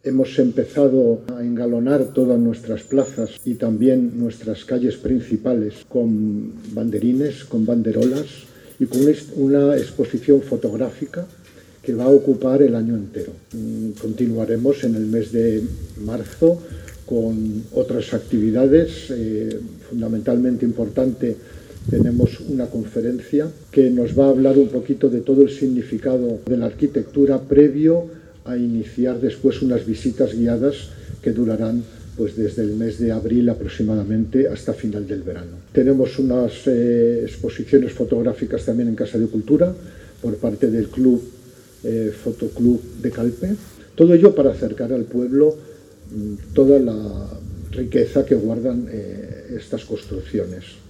Hemos empezado a engalonar todas nuestras plazas y también nuestras calles principales con banderines, con banderolas y con una exposición fotográfica que va a ocupar el año entero. Continuaremos en el mes de marzo con otras actividades. Fundamentalmente importante, tenemos una conferencia que nos va a hablar un poquito de todo el significado de la arquitectura previo a iniciar después unas visitas guiadas que durarán pues desde el mes de abril aproximadamente hasta final del verano. Tenemos unas exposiciones fotográficas también en Casa de Cultura por parte del Club Fotoclub de Calpe. Todo ello para acercar al pueblo toda la riqueza que guardan estas construcciones.